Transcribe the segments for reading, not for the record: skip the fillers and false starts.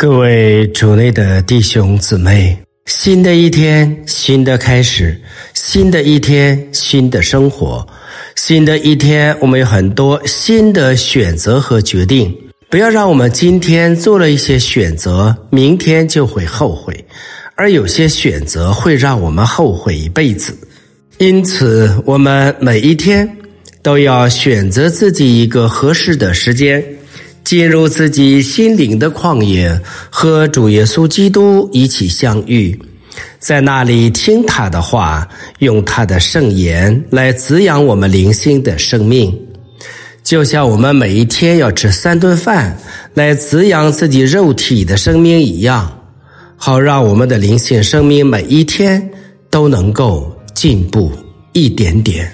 各位主内的弟兄姊妹，新的一天，新的开始，新的一天，新的生活，新的一天，我们有很多新的选择和决定。不要让我们今天做了一些选择，明天就会后悔，而有些选择会让我们后悔一辈子。因此，我们每一天都要选择自己一个合适的时间，进入自己心灵的旷野，和主耶稣基督一起相遇，在那里听他的话，用他的圣言来滋养我们灵性的生命。就像我们每一天要吃3顿饭来滋养自己肉体的生命一样，好让我们的灵性生命每一天都能够进步一点点。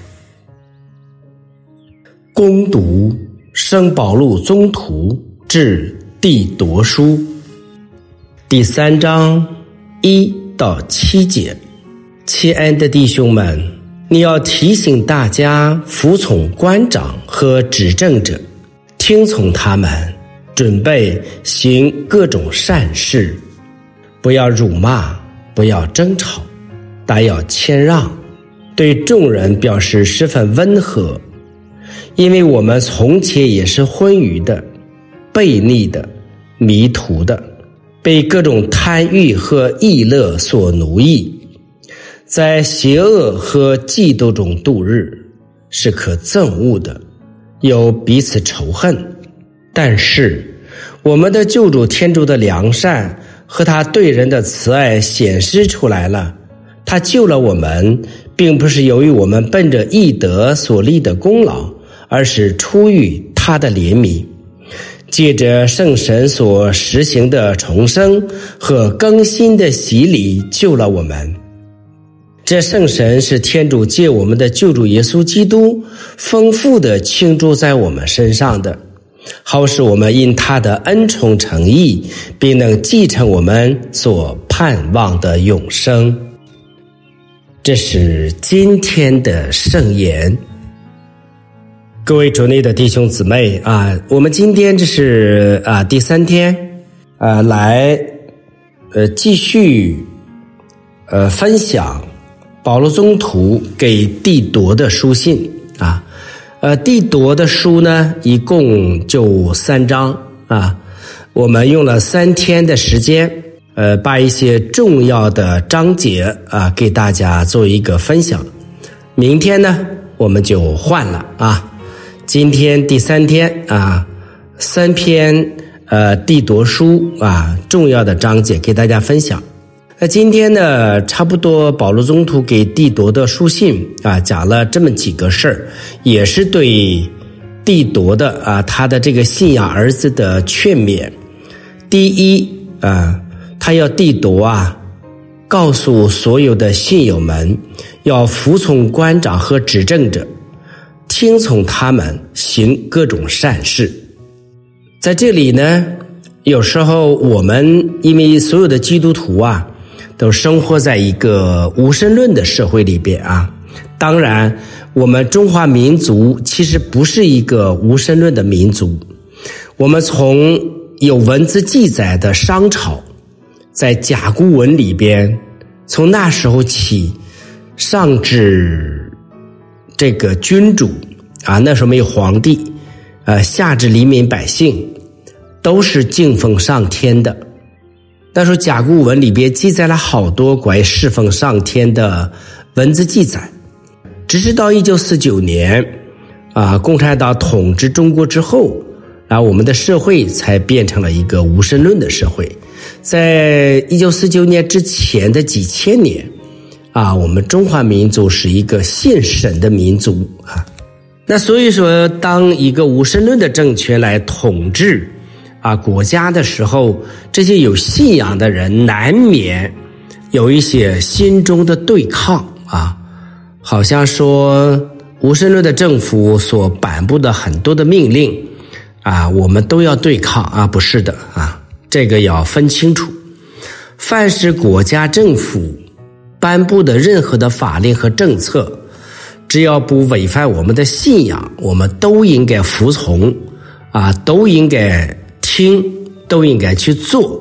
攻读圣保禄宗徒致弟铎书第3章1到7节。亲爱的弟兄们，你要提醒大家服从官长和执政者，听从他们，准备行各种善事，不要辱骂，不要争吵，但要谦让，对众人表示十分温和。因为我们从前也是昏愚的、悖逆的、迷途的，被各种贪欲和逸乐所奴役，在邪恶和嫉妒中度日，是可憎恶的，有彼此仇恨。但是我们的救主天主的良善和他对人的慈爱显示出来了。他救了我们，并不是由于我们奔着义德所立的功劳，而是出于他的怜悯，借着圣神所实行的重生和更新的洗礼救了我们。这圣神是天主借我们的救主耶稣基督丰富地倾注在我们身上的，好使我们因他的恩宠诚意，并能继承我们所盼望的永生。这是今天的圣言。各位主内的弟兄姊妹我们今天这是第3天来继续分享保禄宗徒给弟铎的书信弟铎的书呢一共就3章我们用了3天的时间把一些重要的章节给大家做一个分享。明天呢我们就换了今天第3天3篇弟铎书重要的章节给大家分享。那今天呢差不多保禄宗徒给弟铎的书信讲了这么几个事儿，也是对弟铎的他的这个信仰儿子的劝勉。第一他要弟铎告诉所有的信友们要服从官长和执政者，听从他们，行各种善事。在这里呢，有时候我们因为所有的基督徒都生活在一个无神论的社会里边当然我们中华民族其实不是一个无神论的民族。我们从有文字记载的商朝，在甲骨文里边，从那时候起上至这个君主那时候没有皇帝下至黎民百姓，都是敬奉上天的。那时候甲骨文里边记载了好多关于侍奉上天的文字记载。直至到1949年共产党统治中国之后，我们的社会才变成了一个无神论的社会。在1949年之前的几千年我们中华民族是一个信神的民族那所以说当一个无神论的政权来统治国家的时候，这些有信仰的人难免有一些心中的对抗好像说无神论的政府所颁布的很多的命令我们都要对抗不是的这个要分清楚。凡是国家政府颁布的任何的法令和政策，只要不违反我们的信仰，我们都应该服从都应该听，都应该去做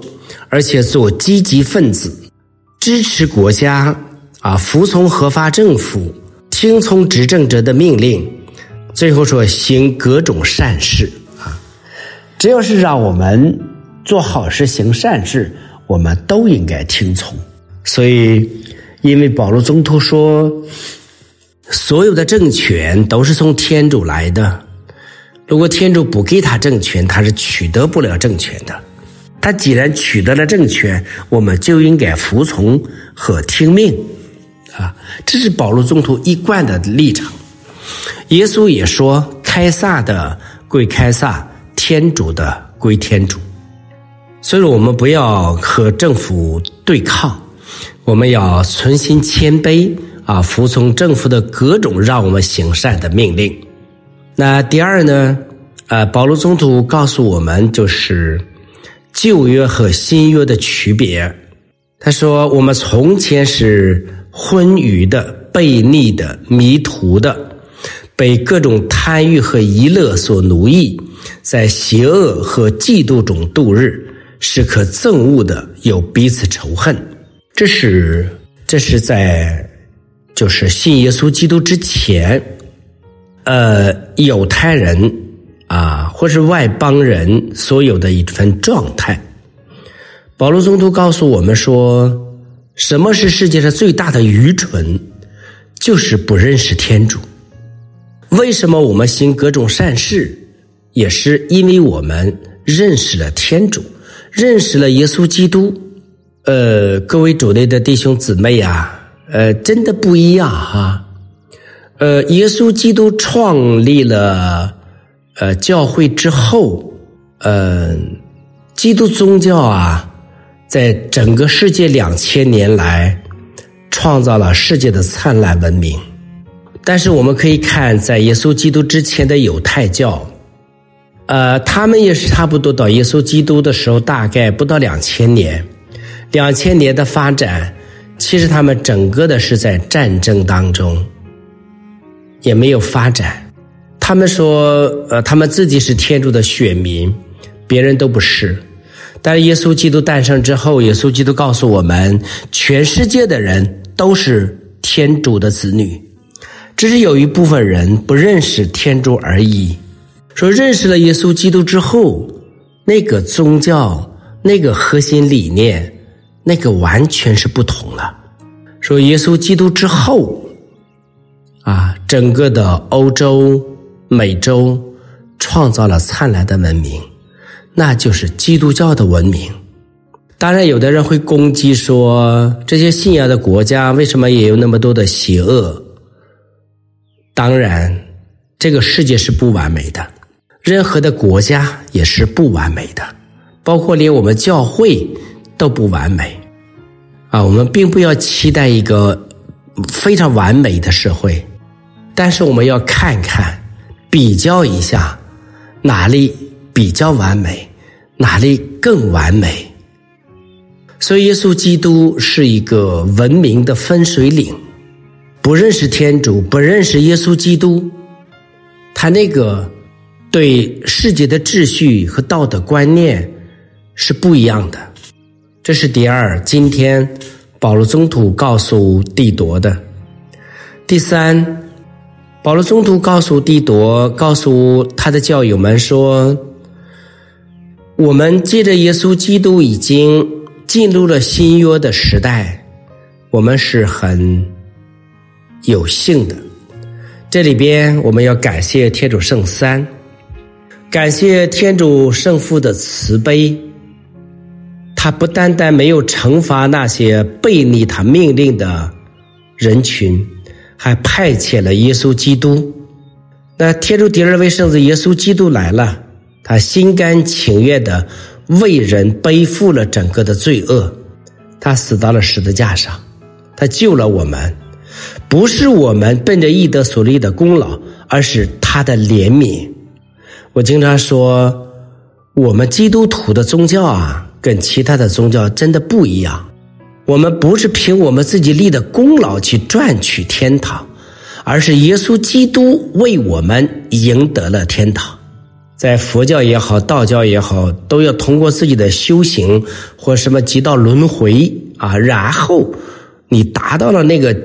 而且做积极分子，支持国家服从合法政府，听从执政者的命令，最后说行各种善事只要是让我们做好事行善事，我们都应该听从。所以因为保罗宗徒说所有的政权都是从天主来的，如果天主不给他政权，他是取得不了政权的。他既然取得了政权，我们就应该服从和听命这是保罗宗徒一贯的立场。耶稣也说开撒的归开撒，天主的归天主。所以我们不要和政府对抗，我们要存心谦卑服从政府的各种让我们行善的命令。那第二呢保罗宗徒告诉我们就是旧约和新约的区别。他说我们从前是昏愚的、悖逆的、迷途的，被各种贪欲和娱乐所奴役，在邪恶和嫉妒中度日，是可憎恶的，有彼此仇恨。这是在就是信耶稣基督之前犹太人或是外邦人所有的一份状态。保罗宗徒告诉我们说，什么是世界上最大的愚蠢？就是不认识天主。为什么我们行各种善事？也是因为我们认识了天主，认识了耶稣基督。各位主内的弟兄姊妹真的不一样耶稣基督创立了教会之后，基督宗教在整个世界2000年来创造了世界的灿烂文明。但是我们可以看在耶稣基督之前的犹太教他们也是差不多到耶稣基督的时候大概不到2000年的发展，其实他们整个的是在战争当中，也没有发展。他们说他们自己是天主的选民，别人都不是。但是耶稣基督诞生之后，耶稣基督告诉我们，全世界的人都是天主的子女，只是有一部分人不认识天主而已。说认识了耶稣基督之后，那个宗教那个核心理念那个完全是不同了。说耶稣基督之后整个的欧洲美洲创造了灿烂的文明，那就是基督教的文明。当然有的人会攻击说，这些信仰的国家为什么也有那么多的邪恶？当然这个世界是不完美的，任何的国家也是不完美的，包括连我们教会都不完美我们并不要期待一个非常完美的社会，但是我们要看看比较一下哪里比较完美，哪里更完美。所以耶稣基督是一个文明的分水岭，不认识天主，不认识耶稣基督，他那个对世界的秩序和道德观念是不一样的。这是第二，今天保罗宗徒告诉弟铎的。第三，保罗宗徒告诉弟铎，告诉他的教友们说，我们借着耶稣基督已经进入了新约的时代，我们是很有幸的。这里边我们要感谢天主圣三，感谢天主圣父的慈悲，他不单单没有惩罚那些背逆他命令的人群，还派遣了耶稣基督。那天主第二位圣子耶稣基督来了，他心甘情愿地为人背负了整个的罪恶，他死到了十字架上，他救了我们，不是我们奔着义德所立的功劳，而是他的怜悯。我经常说，我们基督徒的宗教跟其他的宗教真的不一样。我们不是凭我们自己立的功劳去赚取天堂，而是耶稣基督为我们赢得了天堂。 在佛教也好，道教也好，都要通过自己的修行或什么几道轮回啊，然后你达到了那个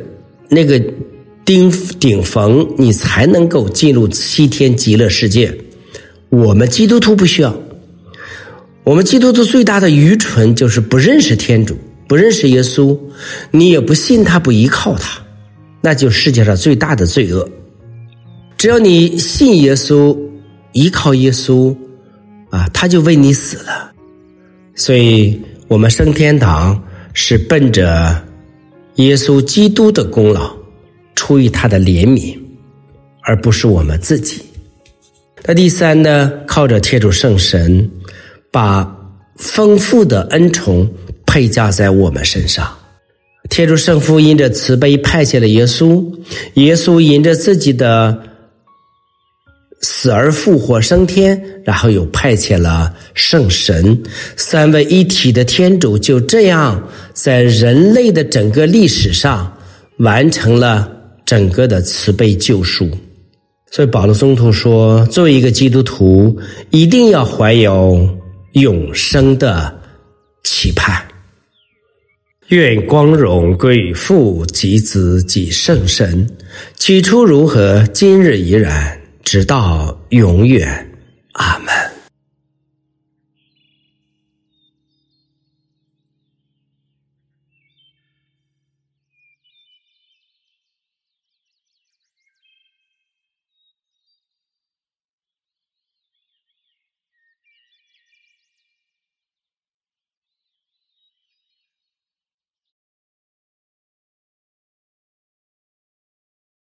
顶峰，你才能够进入西天极乐世界。我们基督徒不需要。我们基督徒最大的愚蠢就是不认识天主，不认识耶稣，你也不信他，不依靠他，那就是世界上最大的罪恶。只要你信耶稣，依靠耶稣啊，他就为你死了。所以我们升天堂是奔着耶稣基督的功劳，出于他的怜悯，而不是我们自己。那第三呢，靠着天主圣神把丰富的恩宠配加在我们身上。天主圣父因着慈悲派遣了耶稣，耶稣因着自己的死而复活升天，然后又派遣了圣神，三位一体的天主就这样在人类的整个历史上完成了整个的慈悲救赎。所以保禄宗徒说，作为一个基督徒，一定要怀有永生的期盼。愿光荣归于父及子及圣神，起初如何，今日依然，直到永远。阿们。